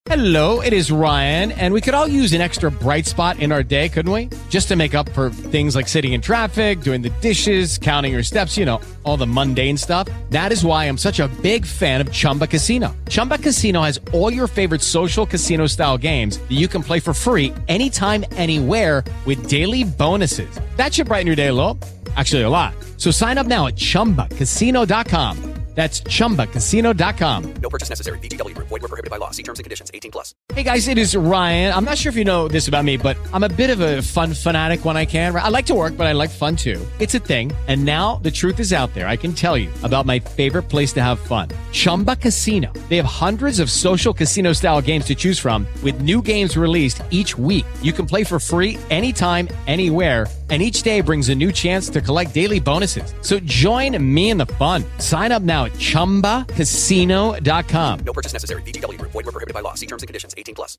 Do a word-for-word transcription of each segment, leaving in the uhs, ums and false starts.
Hello, it is Ryan, and we could all use an extra bright spot in our day, couldn't we? Just to make up for things like sitting in traffic, doing the dishes, counting your steps, you know, all the mundane stuff. That is why I'm such a big fan of Chumba Casino. Chumba Casino has all your favorite social casino-style games that you can play for free anytime, anywhere with daily bonuses. That should brighten your day a little. Actually, a lot. So sign up now at chumba casino dot com. That's chumba casino dot com. No purchase necessary. V G W Group. Void where prohibited by law. See terms and conditions. eighteen plus. Hey guys, it is Ryan. I'm not sure if you know this about me, but I'm a bit of a fun fanatic when I can. I like to work, but I like fun too. It's a thing. And now the truth is out there. I can tell you about my favorite place to have fun. Chumba Casino. They have hundreds of social casino style games to choose from with new games released each week. You can play for free anytime, anywhere. And each day brings a new chance to collect daily bonuses. So join me in the fun. Sign up now at chumba casino dot com. No purchase necessary. V G W Group. Void where prohibited by law. See terms and conditions. eighteen plus.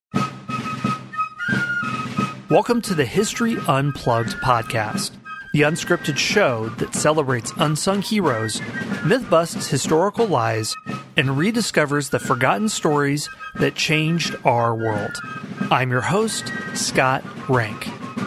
Welcome to the History Unplugged podcast, the unscripted show that celebrates unsung heroes, myth-busts historical lies, and rediscovers the forgotten stories that changed our world. I'm your host, Scott Rank.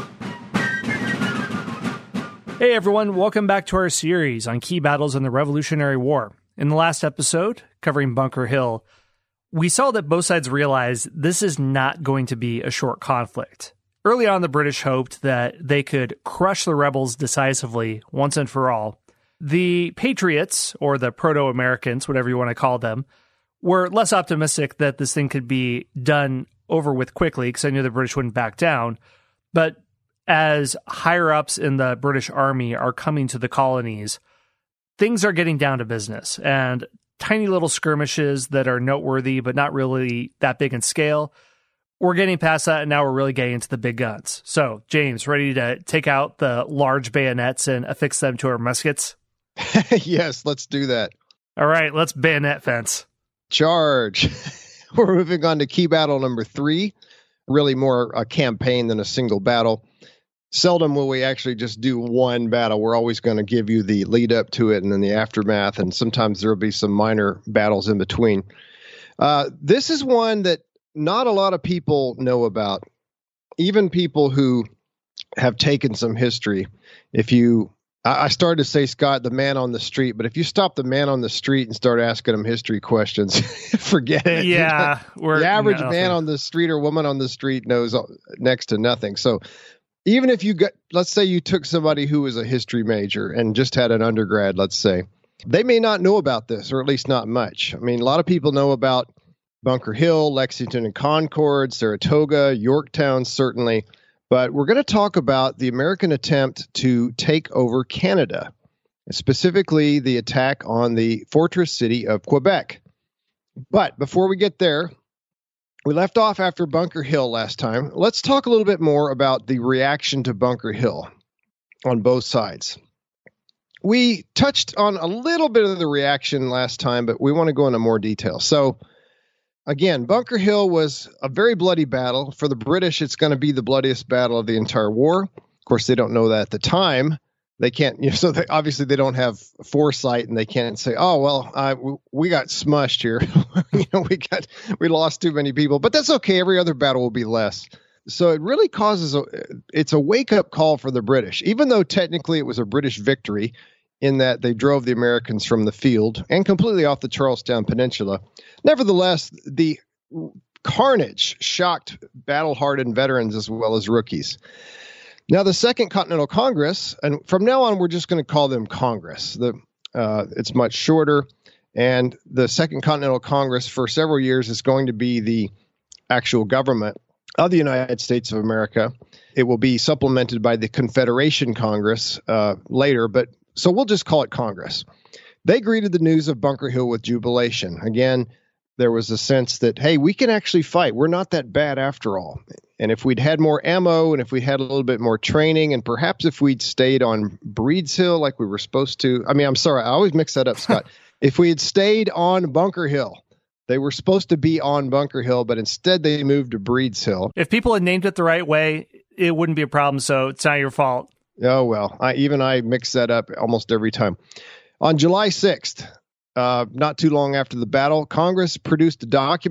Hey everyone, welcome back to our series on key battles in the Revolutionary War. In the last episode, covering Bunker Hill, we saw that both sides realized this is not going to be a short conflict. Early on, the British hoped that they could crush the rebels decisively once and for all. The Patriots, or the Proto-Americans, whatever you want to call them, were less optimistic that this thing could be done over with quickly, because I knew the British wouldn't back down. But as higher-ups in the British Army are coming to the colonies, things are getting down to business, and tiny little skirmishes that are noteworthy but not really that big in scale. We're getting past that, and now we're really getting into the big guns. So, James, ready to take out the large bayonets and affix them to our muskets? Yes, let's do that. All right, let's bayonet fence. Charge. We're moving on to key battle number three. Really more a campaign than a single battle. Seldom will we actually just do one battle. We're always going to give you the lead up to it and then the aftermath, and sometimes there will be some minor battles in between. Uh, this is one that not a lot of people know about, even people who have taken some history. If you, I started to say, Scott, the man on the street, but if you stop the man on the street and start asking him history questions, forget it. Yeah. We're, the average no, man on the street or woman on the street knows next to nothing. So even if you got, let's say you took somebody who was a history major and just had an undergrad, let's say, they may not know about this, or at least not much. I mean, a lot of people know about Bunker Hill, Lexington and Concord, Saratoga, Yorktown, certainly. But we're going to talk about the American attempt to take over Canada, specifically the attack on the fortress city of Quebec. But before we get there, we left off after Bunker Hill last time. Let's talk a little bit more about the reaction to Bunker Hill on both sides. We touched on a little bit of the reaction last time, but we want to go into more detail. So, again, Bunker Hill was a very bloody battle. For the British, it's going to be the bloodiest battle of the entire war. Of course, they don't know that at the time. They can't, you know, so they, obviously they don't have foresight, and they can't say, "Oh, well, uh, we, we got smushed here. you know, we got we lost too many people." But that's okay. Every other battle will be less. So it really causes a it's a wake up call for the British, even though technically it was a British victory in that they drove the Americans from the field and completely off the Charlestown Peninsula. Nevertheless, the carnage shocked battle-hardened veterans as well as rookies. Now, the Second Continental Congress, and from now on, we're just going to call them Congress. The uh, it's much shorter, and the Second Continental Congress for several years is going to be the actual government of the United States of America. It will be supplemented by the Confederation Congress uh, later, but so we'll just call it Congress. They greeted the news of Bunker Hill with jubilation. Again, there was a sense that, hey, we can actually fight. We're not that bad after all. And if we'd had more ammo, and if we had a little bit more training, and perhaps if we'd stayed on Breeds Hill like we were supposed to. I mean, I'm sorry, I always mix that up, Scott. If we had stayed on Bunker Hill, they were supposed to be on Bunker Hill, but instead they moved to Breeds Hill. If people had named it the right way, it wouldn't be a problem, so it's not your fault. Oh, well, I, even I mix that up almost every time. On July sixth, uh, not too long after the battle, Congress produced a document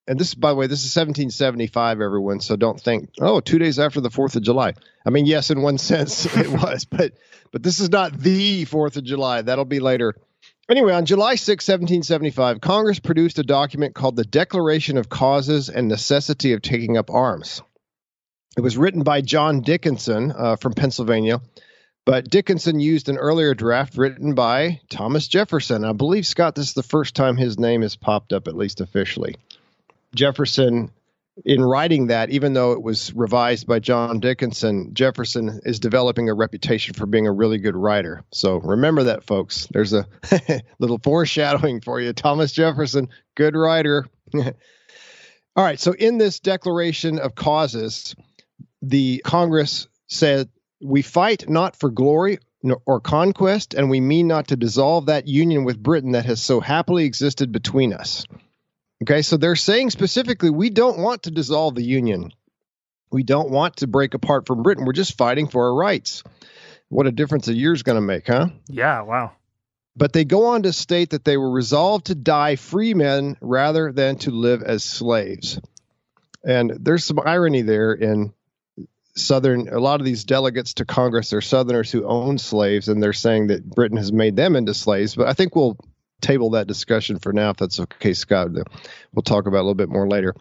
and this, by the way, this is seventeen seventy-five, everyone. So don't think, oh, two days after the fourth of July. I mean, yes, in one sense it was, but but this is not the fourth of July. That'll be later. Anyway, on July sixth, seventeen seventy-five, Congress produced a document called the Declaration of Causes and Necessity of Taking Up Arms. It was written by John Dickinson uh, from Pennsylvania, but Dickinson used an earlier draft written by Thomas Jefferson. I believe, Scott, this is the first time his name has popped up, at least officially. Jefferson, in writing that, even though it was revised by John Dickinson, Jefferson is developing a reputation for being a really good writer. So remember that, folks. There's a little foreshadowing for you. Thomas Jefferson, good writer. All right, so in this Declaration of Causes, the Congress said, "We fight not for glory or conquest, and we mean not to dissolve that union with Britain that has so happily existed between us." Okay, so they're saying specifically, we don't want to dissolve the Union. We don't want to break apart from Britain. We're just fighting for our rights. What a difference a year's going to make, huh? Yeah, wow. But they go on to state that they were resolved to die free men rather than to live as slaves. And there's some irony there in Southern, a lot of these delegates to Congress are Southerners who own slaves, and they're saying that Britain has made them into slaves. But I think we'll table that discussion for now, if that's okay, Scott. We'll talk about it a little bit more later.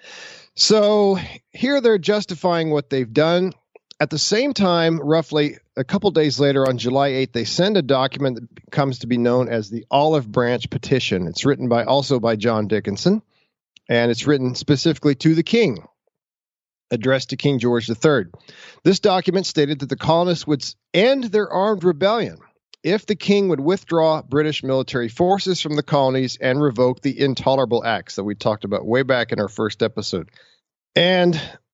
So here they're justifying what they've done. At the same time, roughly a couple days later, on July eighth, they send a document that comes to be known as the Olive Branch Petition. It's written by also by John Dickinson, and it's written specifically to the king, addressed to King George the Third. This document stated that the colonists would end their armed rebellion if the king would withdraw British military forces from the colonies and revoke the intolerable acts that we talked about way back in our first episode. And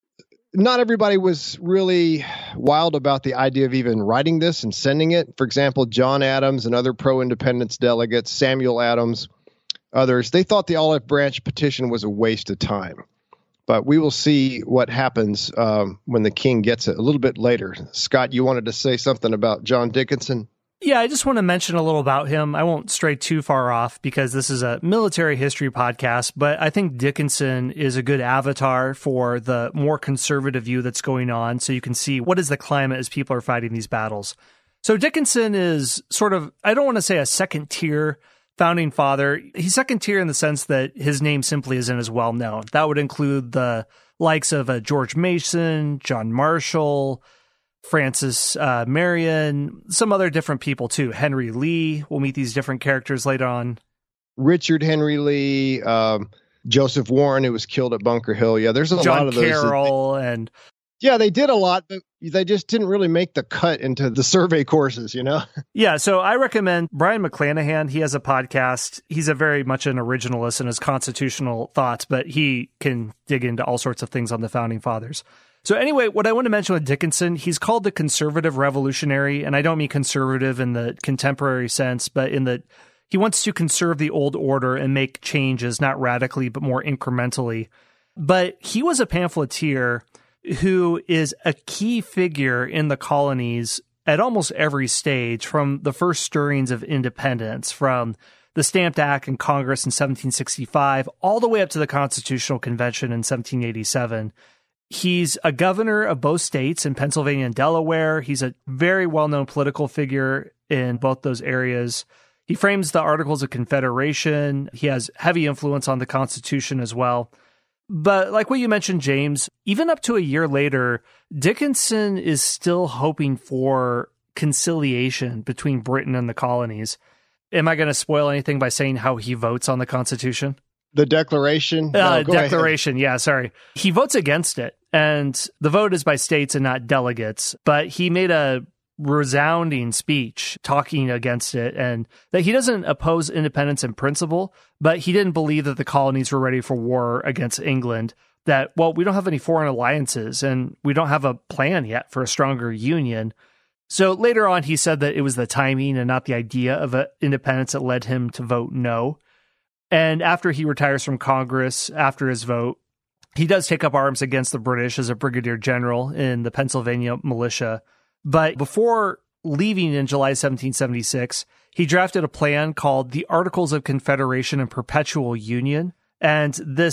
not everybody was really wild about the idea of even writing this and sending it. For example, John Adams and other pro-independence delegates, Samuel Adams, others, they thought the Olive Branch Petition was a waste of time. But we will see what happens um, when the king gets it a little bit later. Scott, you wanted to say something about John Dickinson? Yeah, I just want to mention a little about him. I won't stray too far off because this is a military history podcast, but I think Dickinson is a good avatar for the more conservative view that's going on, so you can see what is the climate as people are fighting these battles. So Dickinson is sort of, I don't want to say a second-tier founding father. He's second-tier in the sense that his name simply isn't as well known. That would include the likes of uh, George Mason, John Marshall, Francis uh, Marion, some other different people too. Henry Lee. We'll meet these different characters later on. Richard Henry Lee, um, Joseph Warren, who was killed at Bunker Hill. Yeah, there's a John lot of those. Carroll they, and yeah, they did a lot, but they just didn't really make the cut into the survey courses, you know? Yeah, so I recommend Brian McClanahan. He has a podcast. He's a very much an originalist in his constitutional thoughts, but he can dig into all sorts of things on the Founding Fathers. So anyway, what I want to mention with Dickinson, he's called the conservative revolutionary, and I don't mean conservative in the contemporary sense, but in the he wants to conserve the old order and make changes, not radically, but more incrementally. But he was a pamphleteer who is a key figure in the colonies at almost every stage, from the first stirrings of independence, from the Stamped Act in Congress in seventeen sixty-five, all the way up to the Constitutional Convention in seventeen eighty-seven. He's a governor of both states in Pennsylvania and Delaware. He's a very well-known political figure in both those areas. He frames the Articles of Confederation. He has heavy influence on the Constitution as well. But like what you mentioned, James, even up to a year later, Dickinson is still hoping for conciliation between Britain and the colonies. Am I going to spoil anything by saying how he votes on the Constitution? The Declaration? Uh, no, declaration, ahead. yeah, sorry. He votes against it, and the vote is by states and not delegates, but he made a resounding speech talking against it, and that he doesn't oppose independence in principle, but he didn't believe that the colonies were ready for war against England, that, well, we don't have any foreign alliances, and we don't have a plan yet for a stronger union. So later on, he said that it was the timing and not the idea of a independence that led him to vote no. And after he retires from Congress, after his vote, he does take up arms against the British as a brigadier general in the Pennsylvania militia. But before leaving in July seventeen seventy-six, he drafted a plan called the Articles of Confederation and Perpetual Union. And this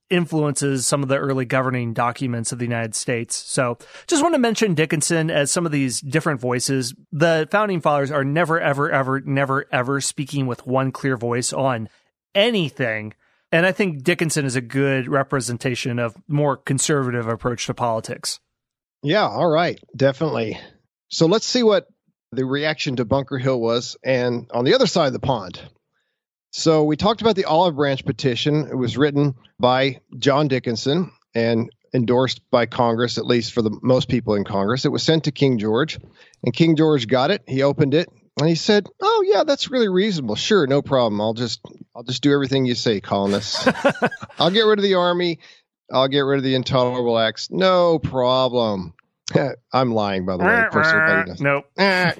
influences some of the early governing documents of the United States. So just want to mention Dickinson as some of these different voices. The founding fathers are never, ever, ever, never, ever speaking with one clear voice on anything. And I think Dickinson is a good representation of more conservative approach to politics. Yeah, all right, definitely. So let's see what the reaction to Bunker Hill was, and on the other side of the pond. So we talked about the Olive Branch petition. It was written by John Dickinson and endorsed by Congress, at least for the most people in Congress. It was sent to King George, and King George got it. He opened it, and he said, "Oh yeah, that's really reasonable. Sure, no problem. I'll just I'll just do everything you say, colonists. I'll get rid of the army. I'll get rid of the intolerable acts. No problem." I'm lying, by the way. Of course, everybody knows. Nope. Eh,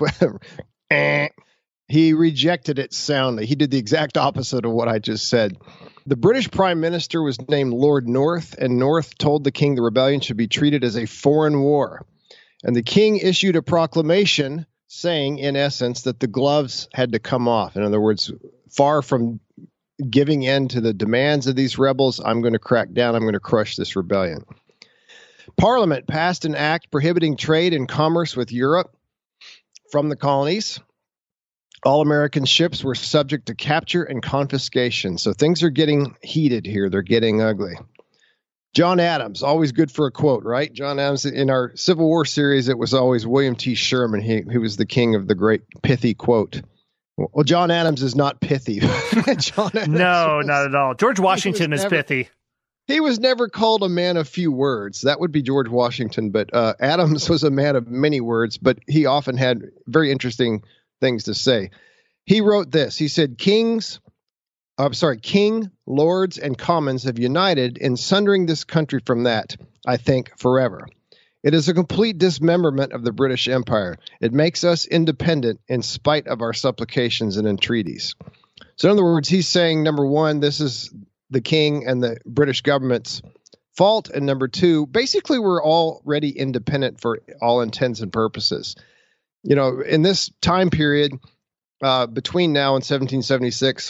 yeah. He rejected it soundly. He did the exact opposite of what I just said. The British Prime Minister was named Lord North, and North told the king the rebellion should be treated as a foreign war. And the king issued a proclamation saying, in essence, that the gloves had to come off. In other words, far from giving in to the demands of these rebels, I'm going to crack down. I'm going to crush this rebellion. Parliament passed an act prohibiting trade and commerce with Europe from the colonies. All American ships were subject to capture and confiscation. So things are getting heated here. They're getting ugly. John Adams, always good for a quote, right? John Adams, in our Civil War series, it was always William T. Sherman. He, he was the king of the great pithy quote. Well, John Adams is not pithy. John Adams no, was, not at all. George Washington is never, pithy. He was never called a man of few words. That would be George Washington. But uh, Adams was a man of many words, but he often had very interesting things to say. He wrote this. He said, Kings, I'm sorry, King, Lords, and Commons have united in sundering this country from that, I think, forever. It is a complete dismemberment of the British Empire. It makes us independent in spite of our supplications and entreaties. So in other words, he's saying, number one, this is the king and the British government's fault. And number two, basically, we're already independent for all intents and purposes. You know, in this time period, uh, between now and seventeen seventy-six,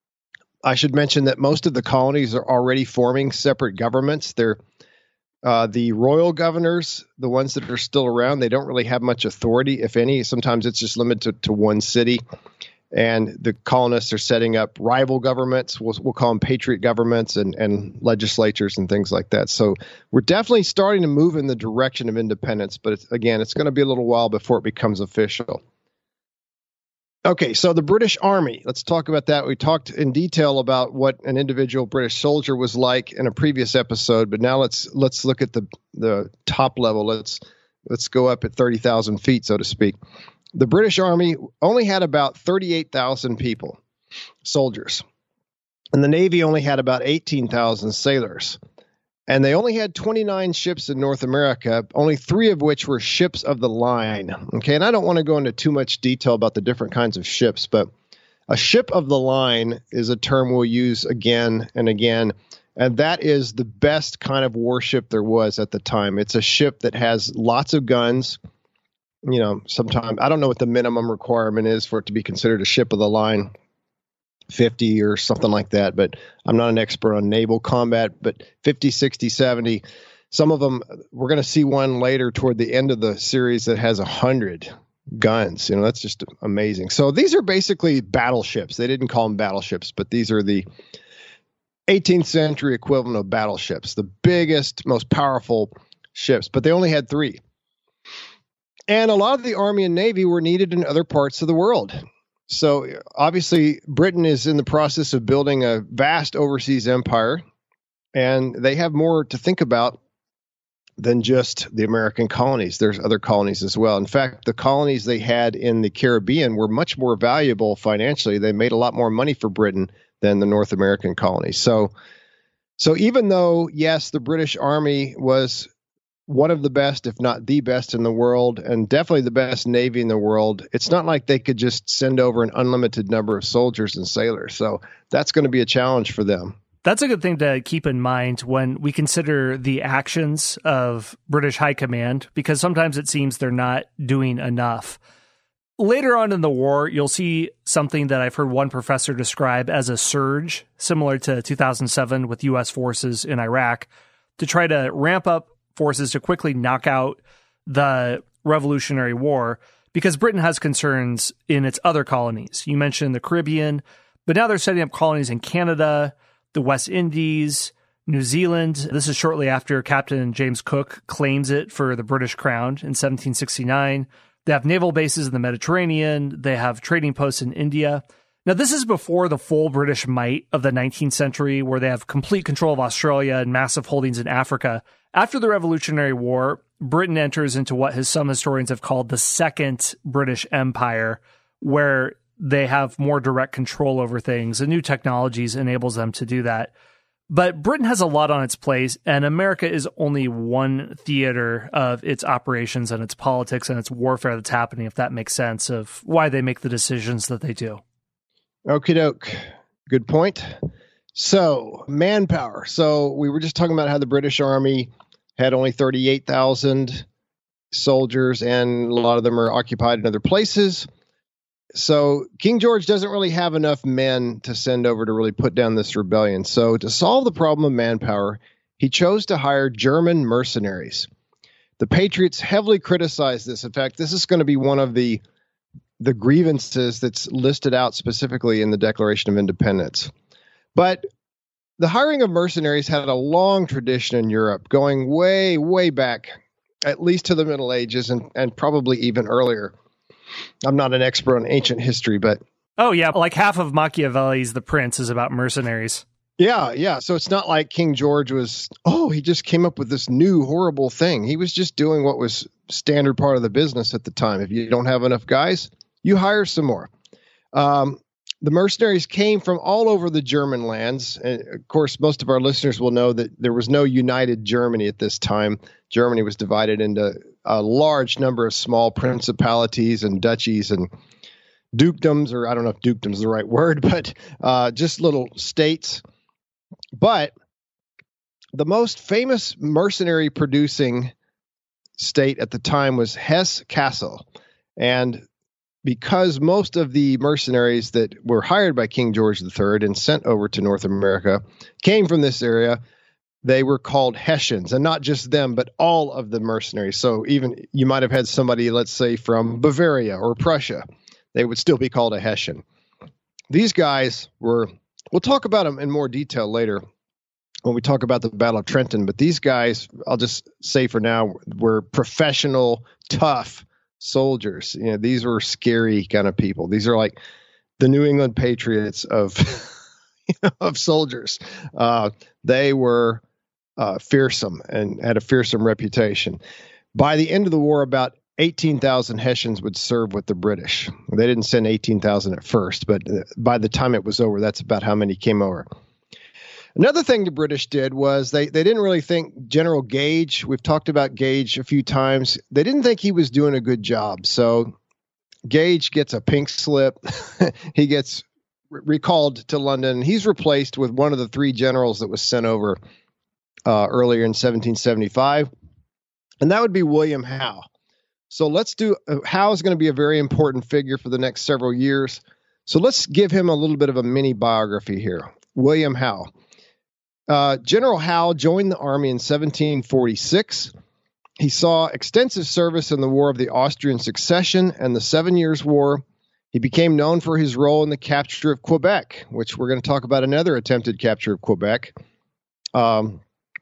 I should mention that most of the colonies are already forming separate governments. They're uh, the royal governors, the ones that are still around, they don't really have much authority, if any. Sometimes it's just limited to, to one city. And the colonists are setting up rival governments. We'll, we'll call them patriot governments and, and legislatures and things like that. So we're definitely starting to move in the direction of independence. But it's, again, it's going to be a little while before it becomes official. Okay, so the British Army. Let's talk about that. We talked in detail about what an individual British soldier was like in a previous episode. But now let's let's look at the the top level. Let's let's go up at thirty thousand feet, so to speak. The British Army only had about thirty-eight thousand people, soldiers, and the Navy only had about eighteen thousand sailors. And they only had twenty-nine ships in North America, only three of which were ships of the line. Okay, and I don't want to go into too much detail about the different kinds of ships, but a ship of the line is a term we'll use again and again, and that is the best kind of warship there was at the time. It's a ship that has lots of guns. You know, sometimes I don't know what the minimum requirement is for it to be considered a ship of the line, fifty or something like that. But I'm not an expert on naval combat, but fifty, sixty, seventy, some of them, we're going to see one later toward the end of the series that has one hundred guns. You know, that's just amazing. So these are basically battleships. They didn't call them battleships, but these are the eighteenth century equivalent of battleships, the biggest, most powerful ships, but they only had three. And a lot of the Army and Navy were needed in other parts of the world. So obviously, Britain is in the process of building a vast overseas empire, and they have more to think about than just the American colonies. There's other colonies as well. In fact, the colonies they had in the Caribbean were much more valuable financially. They made a lot more money for Britain than the North American colonies. So, so even though, yes, the British Army was one of the best, if not the best in the world, and definitely the best Navy in the world, it's not like they could just send over an unlimited number of soldiers and sailors. So that's going to be a challenge for them. That's a good thing to keep in mind when we consider the actions of British High Command, because sometimes it seems they're not doing enough. Later on in the war, you'll see something that I've heard one professor describe as a surge, similar to two thousand seven with U S forces in Iraq, to try to ramp up forces to quickly knock out the Revolutionary War, because Britain has concerns in its other colonies. You mentioned the Caribbean, but now they're setting up colonies in Canada, the West Indies, New Zealand. This is shortly after Captain James Cook claims it for the British crown in seventeen sixty-nine. They have naval bases in the Mediterranean. They have trading posts in India. Now, this is before the full British might of the nineteenth century, where they have complete control of Australia and massive holdings in Africa. After the Revolutionary War, Britain enters into what his, some historians have called the Second British Empire, where they have more direct control over things, and new technologies enables them to do that. But Britain has a lot on its plate, and America is only one theater of its operations and its politics and its warfare that's happening, if that makes sense, of why they make the decisions that they do. Okie doke. Good point. So, manpower. So, we were just talking about how the British Army had only thirty-eight thousand soldiers, and a lot of them are occupied in other places. So King George doesn't really have enough men to send over to really put down this rebellion. So to solve the problem of manpower, he chose to hire German mercenaries. The Patriots heavily criticized this. In fact, this is going to be one of the the grievances that's listed out specifically in the Declaration of Independence. But the hiring of mercenaries had a long tradition in Europe, going way, way back, at least to the Middle Ages, and, and probably even earlier. I'm not an expert on ancient history, but... Oh, yeah. Like half of Machiavelli's The Prince is about mercenaries. Yeah, yeah. So it's not like King George was, oh, he just came up with this new horrible thing. He was just doing what was standard part of the business at the time. If you don't have enough guys, you hire some more. Um, the mercenaries came from all over the German lands. And of course, most of our listeners will know that there was no united Germany at this time. Germany was divided into a large number of small principalities and duchies and dukedoms, or I don't know if dukedom is the right word, but uh, just little states. But the most famous mercenary producing state at the time was Hesse-Kassel. And because most of the mercenaries that were hired by King George the Third and sent over to North America came from this area, they were called Hessians, and not just them, but all of the mercenaries. So even you might have had somebody, let's say, from Bavaria or Prussia, they would still be called a Hessian. These guys were, we'll talk about them in more detail later when we talk about the Battle of Trenton, but these guys, I'll just say for now, were professional, tough soldiers. You know, these were scary kind of people. These are like the New England Patriots of, you know, of soldiers. Uh, they were Uh, fearsome and had a fearsome reputation. By the end of the war, about eighteen thousand Hessians would serve with the British. They didn't send eighteen thousand at first, but by the time it was over, that's about how many came over. Another thing the British did was they, they didn't really think General Gage, we've talked about Gage a few times, they didn't think he was doing a good job. So Gage gets a pink slip. He gets re- recalled to London. He's replaced with one of the three generals that was sent over Uh, earlier in seventeen seventy-five, and that would be William Howe. So let's do, uh, Howe is going to be a very important figure for the next several years. So let's give him a little bit of a mini biography here. William Howe. Uh, General Howe joined the army in seventeen forty-six. He saw extensive service in the War of the Austrian Succession and the Seven Years' War. He became known for his role in the capture of Quebec, which we're going to talk about another attempted capture of Quebec. Um,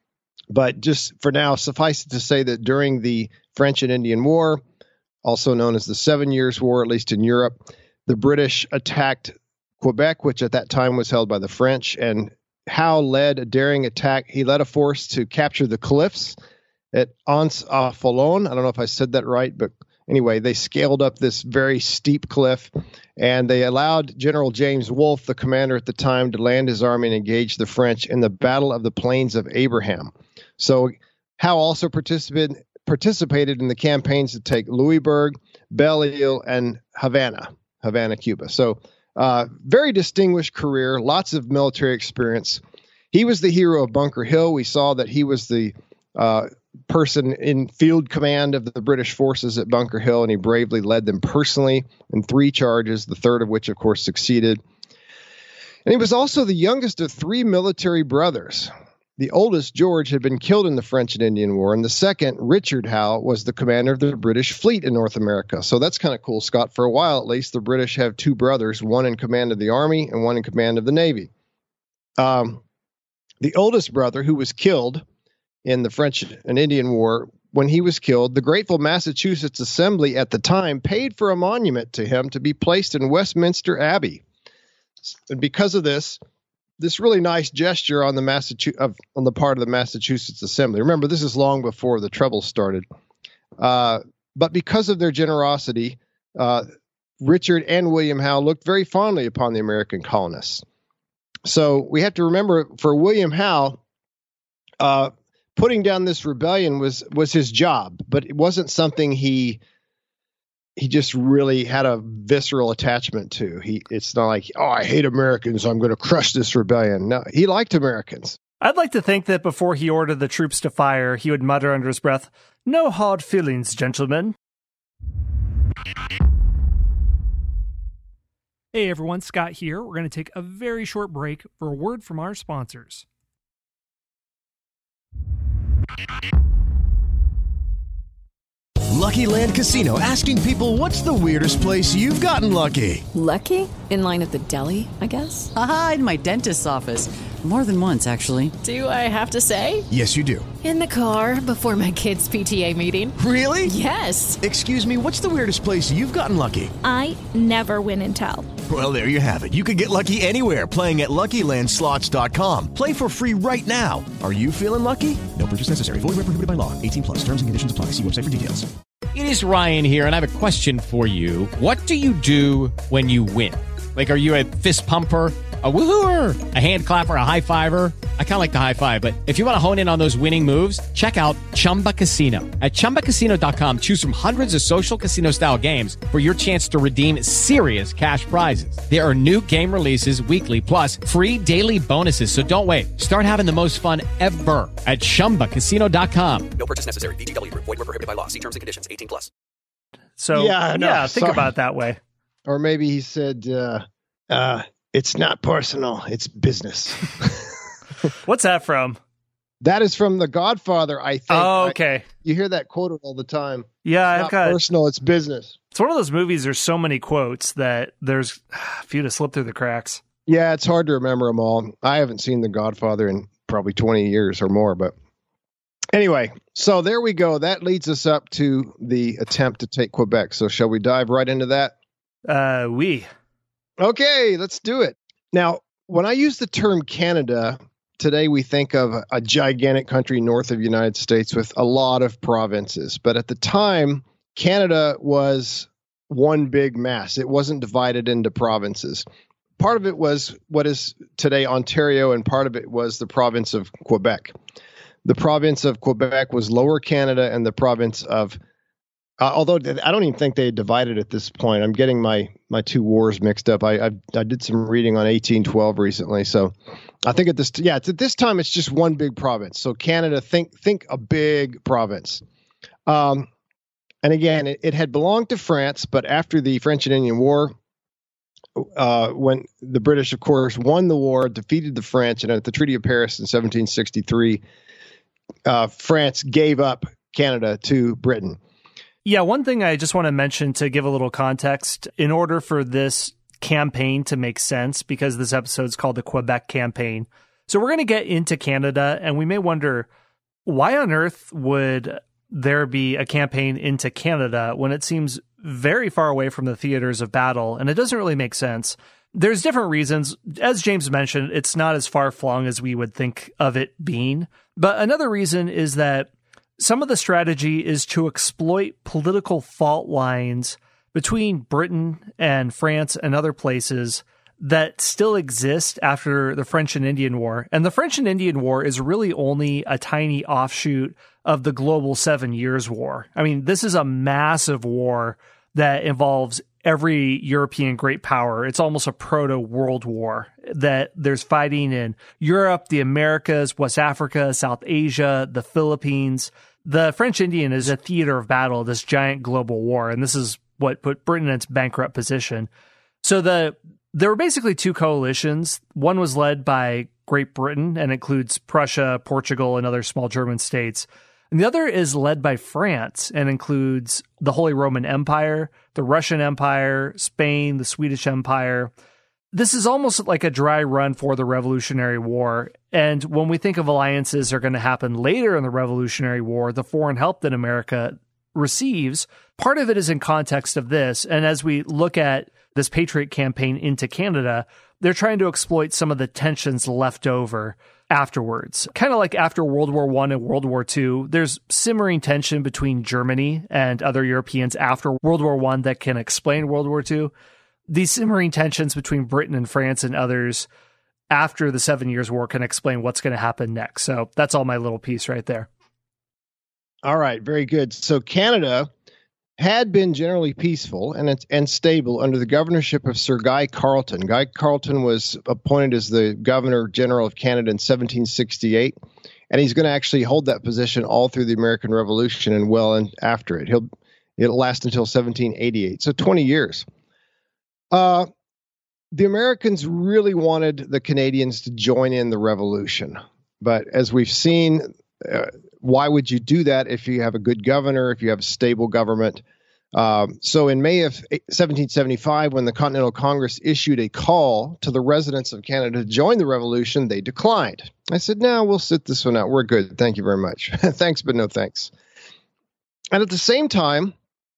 But just for now, suffice it to say that during the French and Indian War, also known as the Seven Years' War, at least in Europe, the British attacked Quebec, which at that time was held by the French, and Howe led a daring attack. He led a force to capture the cliffs at Anse-à-Foulon. I don't know if I said that right, but anyway, they scaled up this very steep cliff, and they allowed General James Wolfe, the commander at the time, to land his army and engage the French in the Battle of the Plains of Abraham. So Howe also participated participated in the campaigns to take Louisburg, Belle Isle, and Havana, Havana, Cuba. So uh, very distinguished career, lots of military experience. He was the hero of Bunker Hill. We saw that he was the uh, person in field command of the British forces at Bunker Hill, and he bravely led them personally in three charges, the third of which, of course, succeeded. And he was also the youngest of three military brothers. The oldest, George, had been killed in the French and Indian War, and the second, Richard Howe, was the commander of the British fleet in North America. So that's kind of cool, Scott. For a while, at least, the British have two brothers, one in command of the Army and one in command of the Navy. Um, the oldest brother, who was killed in the French and Indian War, when he was killed, the grateful Massachusetts Assembly at the time paid for a monument to him to be placed in Westminster Abbey. And because of this, this really nice gesture on the Massachusetts of, on the part of the Massachusetts Assembly. Remember, this is long before the Troubles started. Uh, but because of their generosity, uh, Richard and William Howe looked very fondly upon the American colonists. So we have to remember, for William Howe, uh, putting down this rebellion was was his job, but it wasn't something he he just really had a visceral attachment to. He it's not like, oh, I hate Americans, so I'm going to crush this rebellion. No, he liked Americans. I'd like to think that before he ordered the troops to fire, he would mutter under his breath, "No hard feelings, gentlemen." Hey everyone, Scott here. We're going to take a very short break for a word from our sponsors. Lucky Land Casino, asking people, what's the weirdest place you've gotten lucky? Lucky? In line at the deli, I guess? Aha, in my dentist's office. More than once, actually. Do I have to say? Yes, you do. In the car before my kids' P T A meeting. Really? Yes. Excuse me, what's the weirdest place you've gotten lucky? I never win and tell. Well, there you have it. You can get lucky anywhere, playing at Lucky Land Slots dot com. Play for free right now. Are you feeling lucky? No purchase necessary. Void where prohibited by law. eighteen plus. Terms and conditions apply. See website for details. It is Ryan here, and I have a question for you. What do you do when you win? Like, are you a fist pumper, a woohooer, a hand clapper, a high fiver? I kind of like the high five, but if you want to hone in on those winning moves, check out Chumba Casino. At Chumba Casino dot com, choose from hundreds of social casino-style games for your chance to redeem serious cash prizes. There are new game releases weekly, plus free daily bonuses. So don't wait. Start having the most fun ever at Chumba Casino dot com. No purchase necessary. V G W. Void where prohibited by law. See terms and conditions. eighteen plus. So, Yeah, no, yeah think sorry. about it that way. Or maybe he said, uh, uh, it's not personal, it's business. What's that from? That is from The Godfather, I think. Oh, I- okay. you hear that quoted all the time. Yeah, It's I've not got... personal, it's business. It's one of those movies, there's so many quotes that there's a few to slip through the cracks. Yeah, it's hard to remember them all. I haven't seen The Godfather in probably twenty years or more, but anyway, so there we go. That leads us up to the attempt to take Quebec. So shall we dive right into that? Uh, we. Okay, let's do it. Now, when I use the term Canada, today we think of a, a gigantic country north of the United States with a lot of provinces. But at the time, Canada was one big mass. It wasn't divided into provinces. Part of it was what is today Ontario, and part of it was the province of Quebec. The province of Quebec was Lower Canada, and the province of Uh, although I don't even think they had divided at this point. I'm getting my my two wars mixed up. I, I I did some reading on eighteen twelve recently, so I think at this yeah it's, at this time it's just one big province. So Canada, think think a big province. Um, and again, it, it had belonged to France, but after the French and Indian War, uh, when the British, of course, won the war, defeated the French, and at the Treaty of Paris in seventeen sixty-three, uh, France gave up Canada to Britain. Yeah, one thing I just want to mention to give a little context, in order for this campaign to make sense, because this episode's called the Quebec Campaign. So we're going to get into Canada, and we may wonder, why on earth would there be a campaign into Canada when it seems very far away from the theaters of battle? And it doesn't really make sense. There's different reasons. As James mentioned, it's not as far-flung as we would think of it being. But another reason is that some of the strategy is to exploit political fault lines between Britain and France and other places that still exist after the French and Indian War. And the French and Indian War is really only a tiny offshoot of the global Seven Years' War. I mean, this is a massive war that involves every European great power. It's almost a proto-world war that there's fighting in Europe, the Americas, West Africa, South Asia, the Philippines. The French Indian is a theater of battle, this giant global war, and this is what put Britain in its bankrupt position. So the there were basically two coalitions. One was led by Great Britain and includes Prussia, Portugal, and other small German states. And the other is led by France and includes the Holy Roman Empire, the Russian Empire, Spain, the Swedish Empire. This is almost like a dry run for the Revolutionary War. And when we think of alliances that are going to happen later in the Revolutionary War, the foreign help that America receives, part of it is in context of this. And as we look at this Patriot campaign into Canada, they're trying to exploit some of the tensions left over afterwards. Kind of like after World War One and World War Two, there's simmering tension between Germany and other Europeans after World War One that can explain World War Two. These simmering tensions between Britain and France and others after the Seven Years' War can explain what's going to happen next. So that's all my little piece right there. All right, very good. So Canada had been generally peaceful and and stable under the governorship of Sir Guy Carleton. Guy Carleton was appointed as the Governor General of Canada in seventeen sixty-eight, and he's going to actually hold that position all through the American Revolution and well and after it. He'll it'll last until seventeen eighty-eight, so twenty years. Uh, the Americans really wanted the Canadians to join in the revolution, but as we've seen, uh, why would you do that if you have a good governor, if you have a stable government? Um, so in May of seventeen seventy-five, when the Continental Congress issued a call to the residents of Canada to join the revolution, they declined. I said, no, we'll sit this one out. We're good. Thank you very much. Thanks, but no thanks. And at the same time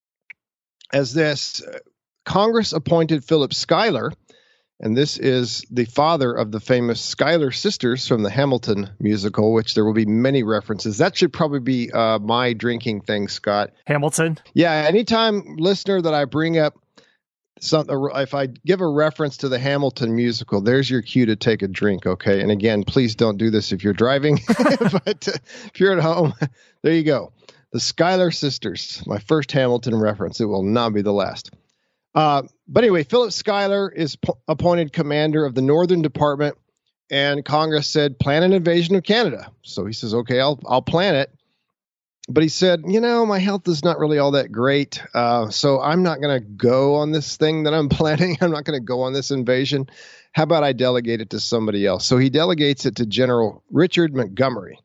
as this, Congress appointed Philip Schuyler, and this is the father of the famous Schuyler sisters from the Hamilton musical, which there will be many references. That should probably be uh, my drinking thing, Scott. Hamilton? Yeah, anytime, listener, that I bring up something, if I give a reference to the Hamilton musical, there's your cue to take a drink, okay? And again, please don't do this if you're driving, but uh, if you're at home, there you go. The Schuyler sisters, my first Hamilton reference. It will not be the last. Uh, but anyway, Philip Schuyler is p- appointed commander of the Northern Department, and Congress said, plan an invasion of Canada. So he says, okay, I'll I'll plan it. But he said, you know, my health is not really all that great, uh, so I'm not going to go on this thing that I'm planning. I'm not going to go on this invasion. How about I delegate it to somebody else? So he delegates it to General Richard Montgomery.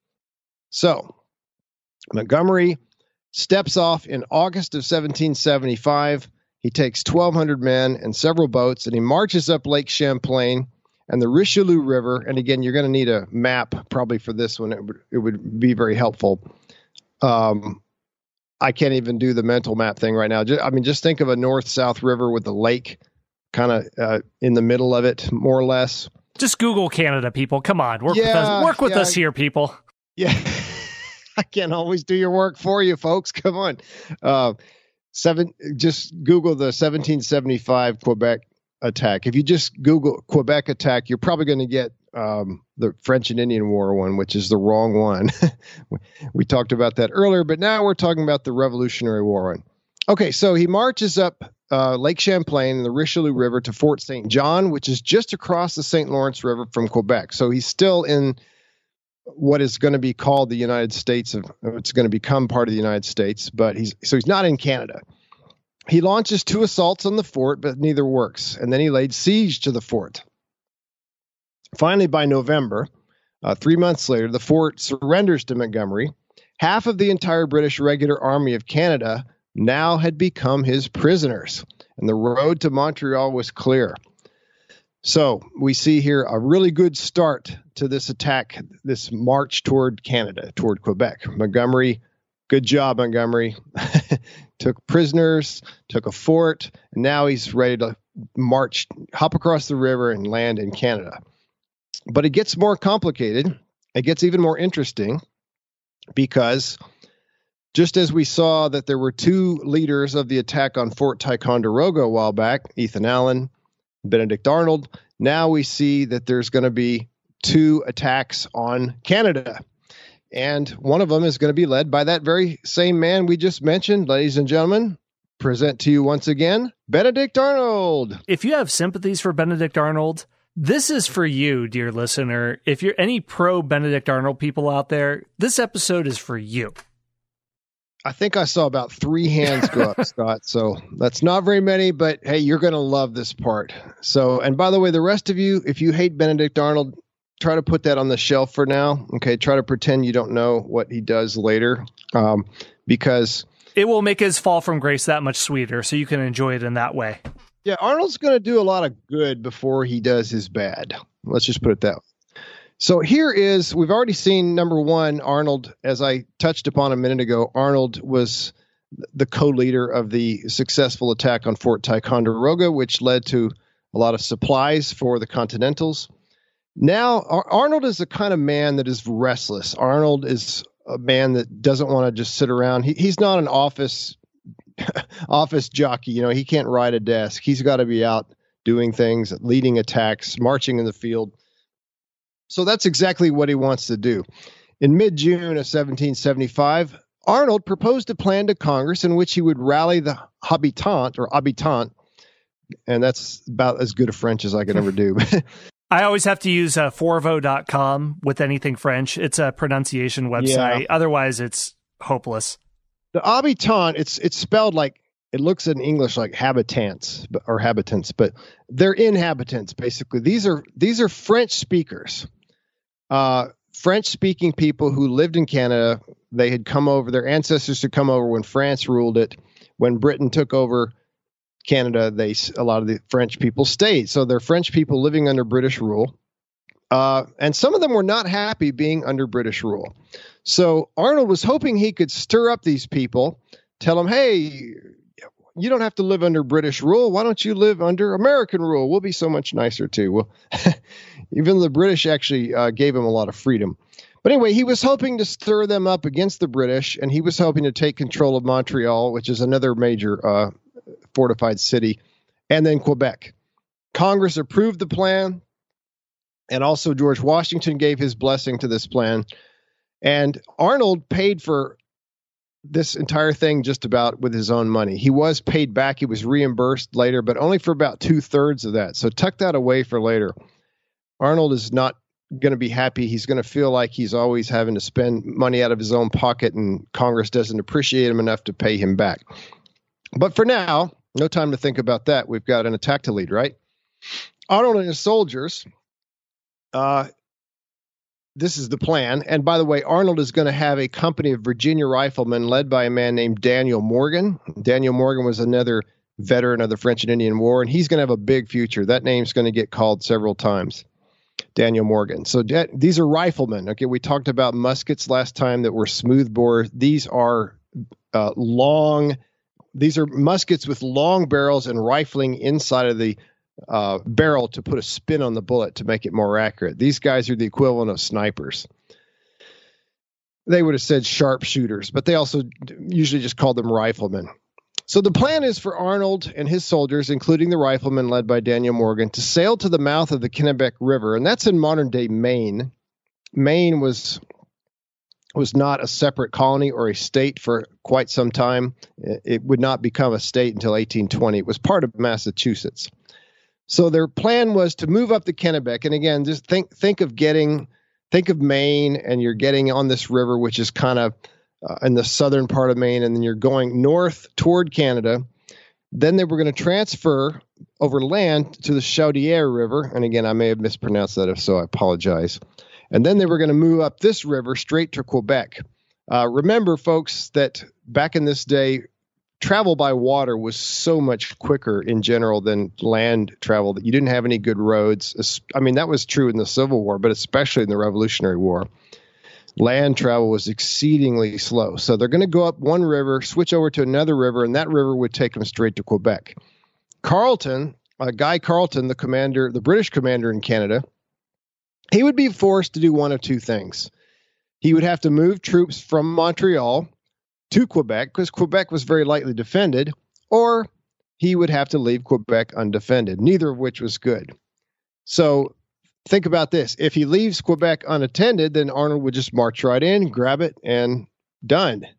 So Montgomery steps off in August of seventeen seventy-five. He takes twelve hundred men and several boats, and he marches up Lake Champlain and the Richelieu River. And again, you're going to need a map probably for this one. It would, it would be very helpful. Um, I can't even do the mental map thing right now. Just, I mean, just think of a north-south river with the lake kind of uh, in the middle of it, more or less. Just Google Canada, people. Come on, work yeah, with us. Work with yeah. us here, people. Yeah, I can't always do your work for you, folks. Come on. Uh, Seven, just Google the seventeen seventy-five Quebec attack. If you just Google Quebec attack, you're probably going to get um, the French and Indian War one, which is the wrong one. We talked about that earlier, but now we're talking about the Revolutionary War one. Okay, so he marches up uh, Lake Champlain and the Richelieu River to Fort Saint John, which is just across the Saint Lawrence River from Quebec. So he's still in what is going to be called the United States of, it's going to become part of the United States, but he's, so he's not in Canada. He launches two assaults on the fort, but neither works. And then he laid siege to the fort. Finally, by November, uh, three months later, the fort surrenders to Montgomery. Half of the entire British regular army of Canada now had become his prisoners, and the road to Montreal was clear. So we see here a really good start to this attack, this march toward Canada, toward Quebec. Montgomery, good job, Montgomery. Took prisoners, took a fort, and now he's ready to march, hop across the river and land in Canada. But it gets more complicated. It gets even more interesting because just as we saw that there were two leaders of the attack on Fort Ticonderoga a while back, Ethan Allen, Benedict Arnold, now we see that there's going to be two attacks on Canada. And one of them is going to be led by that very same man we just mentioned, ladies and gentlemen, present to you once again, Benedict Arnold. If you have sympathies for Benedict Arnold, this is for you, dear listener. If you're any pro Benedict Arnold people out there, this episode is for you. I think I saw about three hands go up, Scott. So that's not very many, but hey, you're going to love this part. So, and by the way, the rest of you, if you hate Benedict Arnold, try to put that on the shelf for now. Okay. Try to pretend you don't know what he does later. Um, because it will make his fall from grace that much sweeter. So you can enjoy it in that way. Yeah. Arnold's going to do a lot of good before he does his bad. Let's just put it that way. So here is, we've already seen number one, Arnold, as I touched upon a minute ago, Arnold was the co-leader of the successful attack on Fort Ticonderoga, which led to a lot of supplies for the Continentals. Now, Ar- Arnold is the kind of man that is restless. Arnold is a man that doesn't want to just sit around. He, he's not an office office jockey. You know, he can't ride a desk. He's got to be out doing things, leading attacks, marching in the field. So that's exactly what he wants to do. In mid-June of seventeen seventy-five, Arnold proposed a plan to Congress in which he would rally the habitants, or habitants, and that's about as good a French as I could ever do. I always have to use uh, forvo dot com with anything French. It's a pronunciation website. Yeah. Otherwise, it's hopeless. The habitants, it's it's spelled like, it looks in English like habitants or habitants, but they're inhabitants, basically. These are these are French speakers. Uh, French-speaking people who lived in Canada. They had come over, their ancestors had come over when France ruled it. When Britain took over Canada, they a lot of the French people stayed. So they're French people living under British rule. Uh, and some of them were not happy being under British rule. So Arnold was hoping he could stir up these people, tell them, hey, you don't have to live under British rule. Why don't you live under American rule? We'll be so much nicer too. Well, even the British actually uh, gave him a lot of freedom. But anyway, he was hoping to stir them up against the British, and he was hoping to take control of Montreal, which is another major uh, fortified city, and then Quebec. Congress approved the plan, and also George Washington gave his blessing to this plan. And Arnold paid for this entire thing just about with his own money. He was paid back. He was reimbursed later, but only for about two thirds of that. So tuck that away for later. Arnold is not going to be happy. He's going to feel like he's always having to spend money out of his own pocket, and Congress doesn't appreciate him enough to pay him back. But for now, no time to think about that. We've got an attack to lead, right? Arnold and his soldiers, uh, this is the plan. And by the way, Arnold is going to have a company of Virginia riflemen led by a man named Daniel Morgan. Daniel Morgan was another veteran of the French and Indian War, and he's going to have a big future. That name's going to get called several times, Daniel Morgan. So de- these are riflemen. Okay, we talked about muskets last time that were smoothbore. These are uh, long, these are muskets with long barrels and rifling inside of the uh, barrel to put a spin on the bullet to make it more accurate. These guys are the equivalent of snipers. They would have said sharpshooters, but they also usually just called them riflemen. So the plan is for Arnold and his soldiers, including the riflemen led by Daniel Morgan, to sail to the mouth of the Kennebec River, and that's in modern-day Maine. Maine was was not a separate colony or a state for quite some time. It would not become a state until eighteen twenty. It was part of Massachusetts. So their plan was to move up the Kennebec, and again, just think think of getting think of Maine, and you're getting on this river, which is kind of Uh, in the southern part of Maine, and then you're going north toward Canada. Then they were going to transfer over land to the Chaudière River. And again, I may have mispronounced that. If so, I apologize. And then they were going to move up this river straight to Quebec. Uh, remember, folks, that back in this day, travel by water was so much quicker in general than land travel that you didn't have any good roads. I mean, that was true in the Civil War, but especially in the Revolutionary War. Land travel was exceedingly slow. So they're going to go up one river, switch over to another river, and that river would take them straight to Quebec. Carleton, uh, Guy Carleton, the commander, the British commander in Canada, he would be forced to do one of two things. He would have to move troops from Montreal to Quebec because Quebec was very lightly defended, or he would have to leave Quebec undefended, neither of which was good. So think about this. If he leaves Quebec unattended, then Arnold would just march right in, grab it, and done.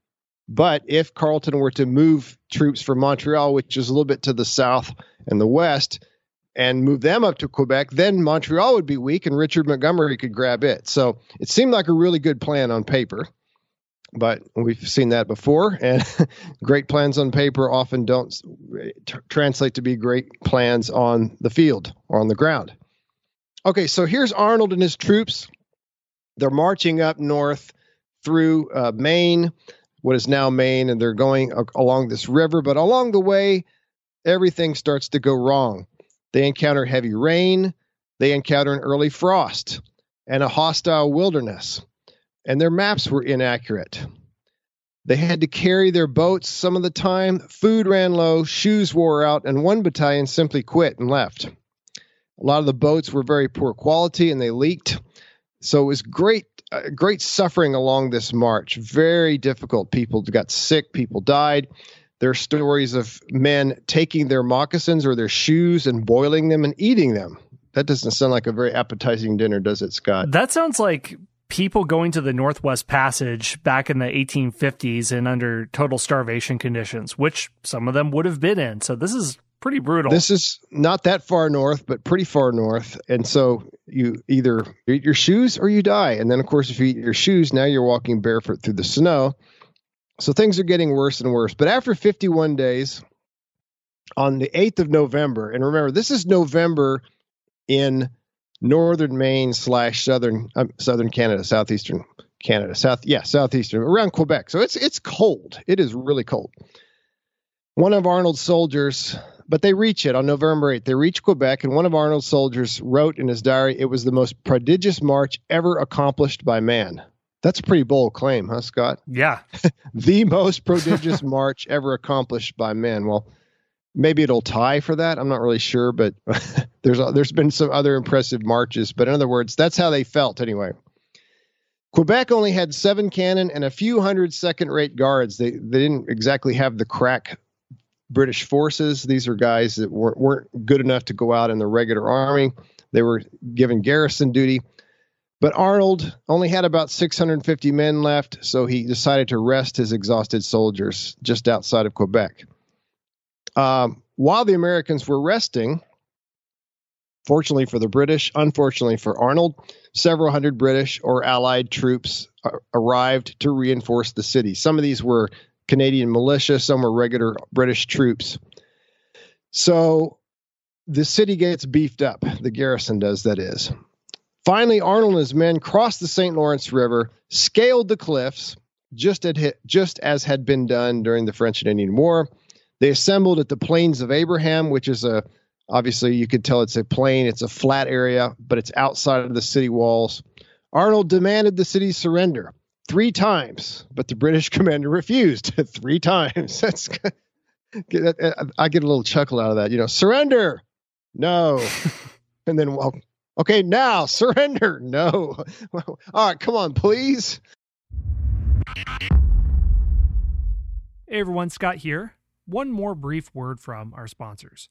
But if Carleton were to move troops from Montreal, which is a little bit to the south and the west, and move them up to Quebec, then Montreal would be weak and Richard Montgomery could grab it. So it seemed like a really good plan on paper, but we've seen that before. And great plans on paper often don't t- translate to be great plans on the field or on the ground. Okay, so here's Arnold and his troops. They're marching up north through uh, Maine, what is now Maine, and they're going a- along this river. But along the way, everything starts to go wrong. They encounter heavy rain. They encounter an early frost and a hostile wilderness. And their maps were inaccurate. They had to carry their boats some of the time. Food ran low, shoes wore out, and one battalion simply quit and left. A lot of the boats were very poor quality and they leaked. So it was great, uh, great suffering along this march. Very difficult. People got sick. People died. There are stories of men taking their moccasins or their shoes and boiling them and eating them. That doesn't sound like a very appetizing dinner, does it, Scott? That sounds like people going to the Northwest Passage back in the eighteen fifties and under total starvation conditions, which some of them would have been in. So this is pretty brutal. This is not that far north, but pretty far north. And so you either eat your shoes or you die. And then, of course, if you eat your shoes, now you're walking barefoot through the snow. So things are getting worse and worse. But after fifty-one days, on the eighth of November, and remember, this is November in northern Maine slash southern um, southern Canada, southeastern Canada, south yeah, southeastern, around Quebec. So it's it's cold. It is really cold. One of Arnold's soldiers, but they reach it on November eighth. They reach Quebec, and one of Arnold's soldiers wrote in his diary, "It was the most prodigious march ever accomplished by man." That's a pretty bold claim, huh, Scott? Yeah. The most prodigious march ever accomplished by man. Well, maybe it'll tie for that. I'm not really sure, but there's a, there's been some other impressive marches. But in other words, that's how they felt anyway. Quebec only had seven cannon and a few hundred second-rate guards. They they didn't exactly have the crack British forces. These are guys that weren't, weren't good enough to go out in the regular army. They were given garrison duty. But Arnold only had about six hundred fifty men left, so he decided to rest his exhausted soldiers just outside of Quebec. Um, while the Americans were resting, fortunately for the British, unfortunately for Arnold, several hundred British or Allied troops uh, arrived to reinforce the city. Some of these were Canadian militia, some were regular British troops. So the city gets beefed up. The garrison does, that is. Finally, Arnold and his men crossed the Saint Lawrence River, scaled the cliffs, just, at, just as had been done during the French and Indian War. They assembled at the Plains of Abraham, which is a, obviously you could tell it's a plain, it's a flat area, but it's outside of the city walls. Arnold demanded the city's surrender three times, but the British commander refused three times. That's I get a little chuckle out of that. You know, surrender, no, and then well. Okay, now, surrender. No. All right, come on, please. Hey, everyone, Scott here. One more brief word from our sponsors.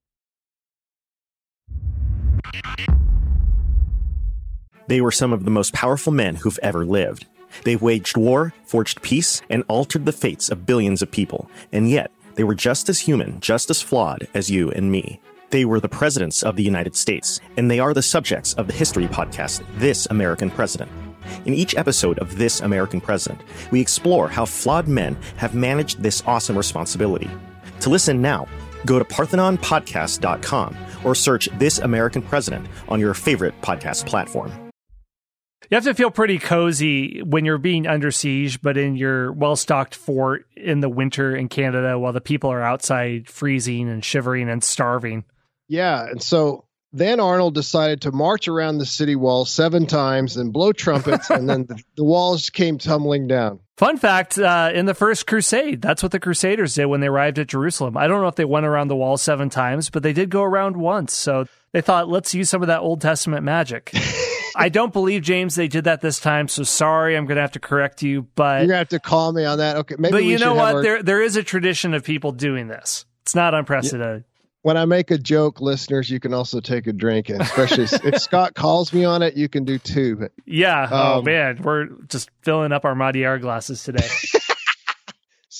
They were some of the most powerful men who've ever lived. They waged war, forged peace, and altered the fates of billions of people. And yet, they were just as human, just as flawed as you and me. They were the presidents of the United States, and they are the subjects of the history podcast, This American President. In each episode of This American President, we explore how flawed men have managed this awesome responsibility. To listen now, go to parthenon podcast dot com or search This American President on your favorite podcast platform. You have to feel pretty cozy when you're being under siege, but in your well-stocked fort in the winter in Canada while the people are outside freezing and shivering and starving. Yeah, and so then Arnold decided to march around the city wall seven times and blow trumpets, and then the, the walls came tumbling down. Fun fact, uh, in the First Crusade, that's what the Crusaders did when they arrived at Jerusalem. I don't know if they went around the wall seven times, but they did go around once. So they thought, let's use some of that Old Testament magic. I don't believe, James, they did that this time, so sorry, I'm going to have to correct you. But you're going to have to call me on that. Okay, maybe. But we you know should what? have our... There, there is a tradition of people doing this. It's not unprecedented. Yeah. When I make a joke, listeners, you can also take a drink, and especially if Scott calls me on it, you can do too. But, yeah. um, oh man, we're just filling up our Madiar glasses today.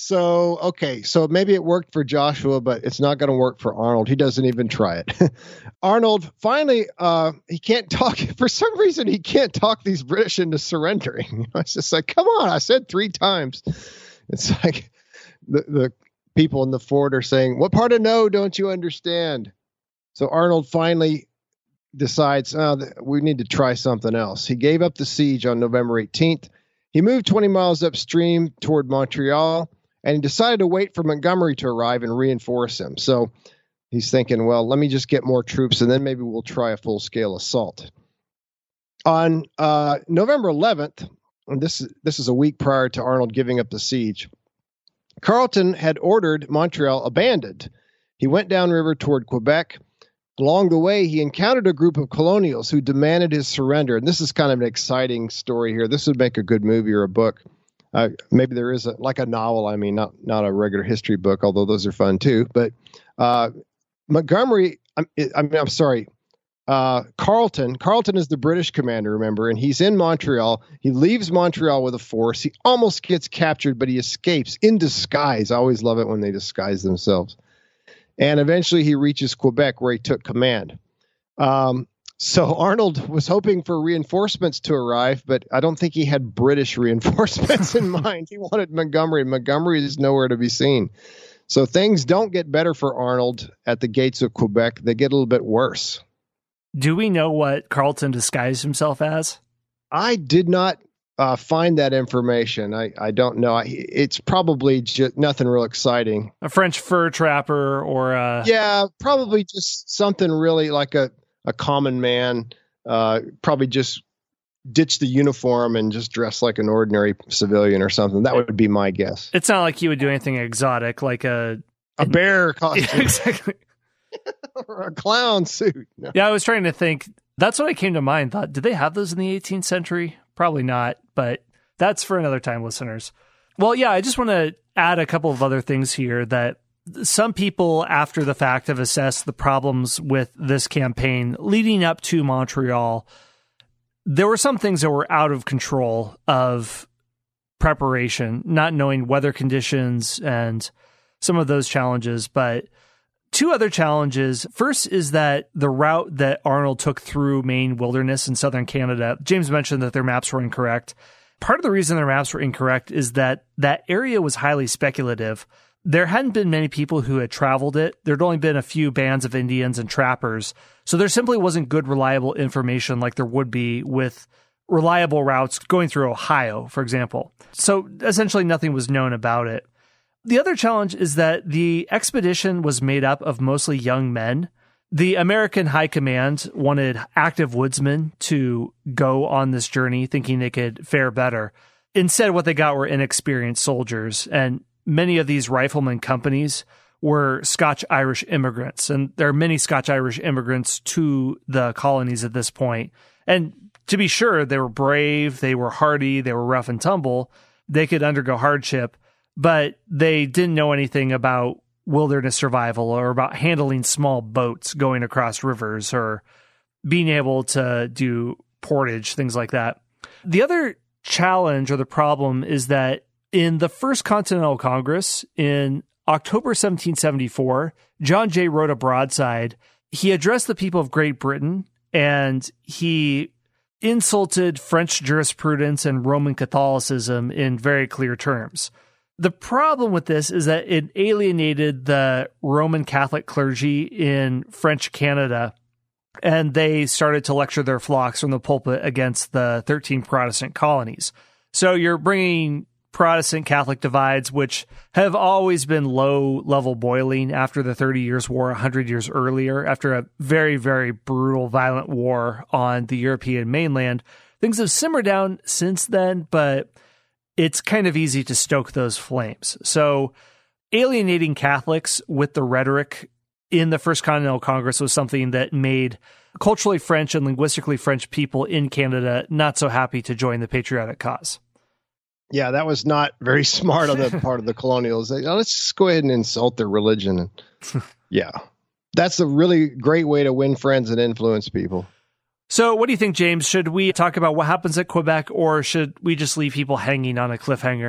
So, okay, so maybe it worked for Joshua, but it's not going to work for Arnold. He doesn't even try it. Arnold, finally, uh, he can't talk. For some reason, he can't talk these British into surrendering. It's just like, come on, I said three times. It's like the, the people in the fort are saying, what part of no don't you understand? So Arnold finally decides, oh, we need to try something else. He gave up the siege on November eighteenth. He moved twenty miles upstream toward Montreal, and he decided to wait for Montgomery to arrive and reinforce him. So he's thinking, well, let me just get more troops, and then maybe we'll try a full-scale assault. On uh, November eleventh, and this, this is a week prior to Arnold giving up the siege, Carleton had ordered Montreal abandoned. He went downriver toward Quebec. Along the way, he encountered a group of colonials who demanded his surrender. And this is kind of an exciting story here. This would make a good movie or a book. Uh, maybe there is a, like a novel. I mean, not, not a regular history book, although those are fun too. But uh, Montgomery, I'm, I mean, I'm sorry, uh, Carleton, Carleton is the British commander, remember, and he's in Montreal. He leaves Montreal with a force. He almost gets captured, but he escapes in disguise. I always love it when they disguise themselves. And eventually he reaches Quebec, where he took command. Um, so Arnold was hoping for reinforcements to arrive, but I don't think he had British reinforcements in mind. He wanted Montgomery, and Montgomery is nowhere to be seen. So things don't get better for Arnold at the gates of Quebec. They get a little bit worse. Do we know what Carleton disguised himself as? I did not Uh, find that information. I, I don't know. I, it's probably just nothing real exciting. A French fur trapper or a... Yeah, probably just something really like a, a common man. Uh, probably just ditch the uniform and just dress like an ordinary civilian or something. That would be my guess. It's not like he would do anything exotic, like a... A bear costume. Yeah, exactly. Or a clown suit. No. Yeah, I was trying to think. That's what I came to mind. Thought, did they have those in the eighteenth century? Probably not, but that's for another time, listeners. Well, yeah, I just want to add a couple of other things here that some people after the fact have assessed the problems with this campaign leading up to Montreal. There were some things that were out of control of preparation, not knowing weather conditions and some of those challenges, but two other challenges. First is that the route that Arnold took through Maine wilderness in southern Canada, James mentioned that their maps were incorrect. Part of the reason their maps were incorrect is that that area was highly speculative. There hadn't been many people who had traveled it. There'd only been a few bands of Indians and trappers. So there simply wasn't good, reliable information like there would be with reliable routes going through Ohio, for example. So essentially nothing was known about it. The other challenge is that the expedition was made up of mostly young men. The American High Command wanted active woodsmen to go on this journey, thinking they could fare better. Instead, what they got were inexperienced soldiers, and many of these rifleman companies were Scotch-Irish immigrants, and there are many Scotch-Irish immigrants to the colonies at this point. And to be sure, they were brave, they were hardy, they were rough and tumble, they could undergo hardship, but they didn't know anything about wilderness survival or about handling small boats going across rivers or being able to do portage, things like that. The other challenge or the problem is that in the First Continental Congress in October seventeen seventy-four, John Jay wrote a broadside. He addressed the people of Great Britain and he insulted French jurisprudence and Roman Catholicism in very clear terms. The problem with this is that it alienated the Roman Catholic clergy in French Canada, and they started to lecture their flocks from the pulpit against the thirteen Protestant colonies. So you're bringing Protestant Catholic divides, which have always been low-level boiling after the Thirty Years' War one hundred years earlier, after a very, very brutal, violent war on the European mainland. Things have simmered down since then, but it's kind of easy to stoke those flames. So alienating Catholics with the rhetoric in the First Continental Congress was something that made culturally French and linguistically French people in Canada not so happy to join the patriotic cause. Yeah, that was not very smart on the part of the colonials. They, let's just go ahead and insult their religion. Yeah, that's a really great way to win friends and influence people. So what do you think, James? Should we talk about what happens at Quebec, or should we just leave people hanging on a cliffhanger?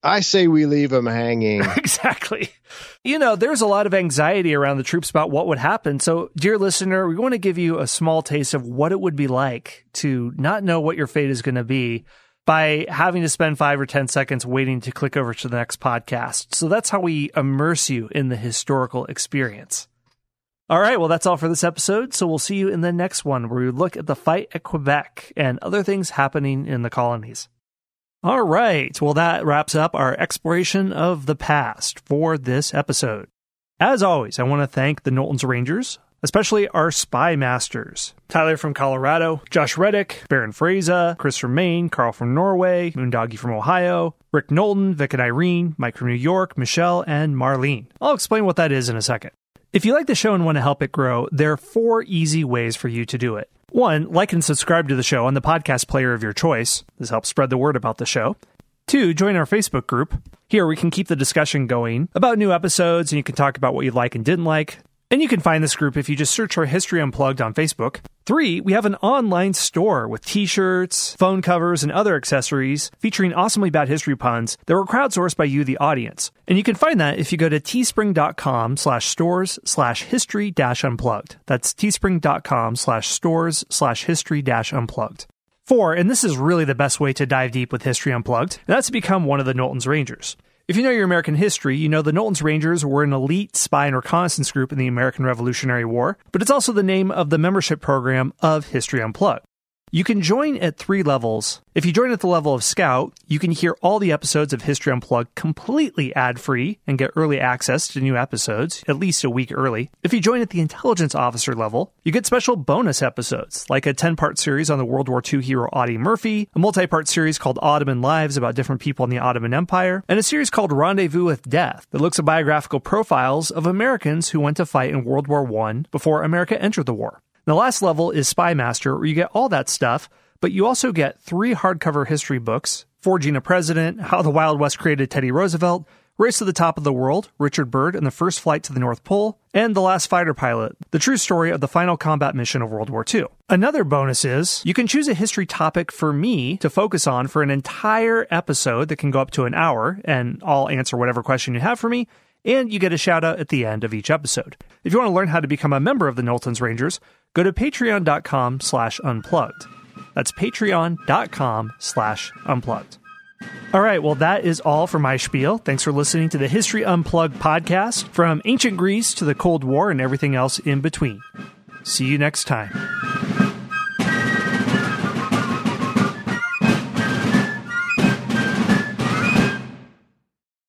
I say we leave them hanging. Exactly. You know, there's a lot of anxiety around the troops about what would happen. So, dear listener, we want to give you a small taste of what it would be like to not know what your fate is going to be by having to spend five or ten seconds waiting to click over to the next podcast. So that's how we immerse you in the historical experience. All right, well, that's all for this episode. So we'll see you in the next one, where we look at the fight at Quebec and other things happening in the colonies. All right, well, that wraps up our exploration of the past for this episode. As always, I want to thank the Knowlton's Rangers, especially our spy masters. Tyler from Colorado, Josh Reddick, Baron Fraser, Chris from Maine, Carl from Norway, Moondoggy from Ohio, Rick Knowlton, Vic and Irene, Mike from New York, Michelle, and Marlene. I'll explain what that is in a second. If you like the show and want to help it grow, there are four easy ways for you to do it. One, like and subscribe to the show on the podcast player of your choice. This helps spread the word about the show. Two, join our Facebook group. Here we can keep the discussion going about new episodes, and you can talk about what you like and didn't like. And you can find this group if you just search for History Unplugged on Facebook. Three, we have an online store with t-shirts, phone covers, and other accessories featuring awesomely bad history puns that were crowdsourced by you, the audience. And you can find that if you go to teespring.com slash stores slash history dash unplugged. That's teespring.com slash stores slash history dash unplugged. Four, and this is really the best way to dive deep with History Unplugged, and that's to become one of the Knowlton's Rangers. If you know your American history, you know the Knowlton's Rangers were an elite spy and reconnaissance group in the American Revolutionary War, but it's also the name of the membership program of History Unplugged. You can join at three levels. If you join at the level of Scout, you can hear all the episodes of History Unplugged completely ad-free and get early access to new episodes, at least a week early. If you join at the Intelligence Officer level, you get special bonus episodes, like a ten-part series on the World War Two hero Audie Murphy, a multi-part series called Ottoman Lives about different people in the Ottoman Empire, and a series called Rendezvous with Death that looks at biographical profiles of Americans who went to fight in World War One before America entered the war. The last level is Spy Master, where you get all that stuff, but you also get three hardcover history books: Forging a President, How the Wild West Created Teddy Roosevelt, Race to the Top of the World, Richard Byrd and the First Flight to the North Pole, and The Last Fighter Pilot, the true story of the final combat mission of World War Two. Another bonus is, you can choose a history topic for me to focus on for an entire episode that can go up to an hour, and I'll answer whatever question you have for me, and you get a shout out at the end of each episode. If you want to learn how to become a member of the Knowlton's Rangers, go to patreon.com slash unplugged. That's patreon.com slash unplugged. All right, well, that is all for my spiel. Thanks for listening to the History Unplugged podcast, from ancient Greece to the Cold War and everything else in between. See you next time.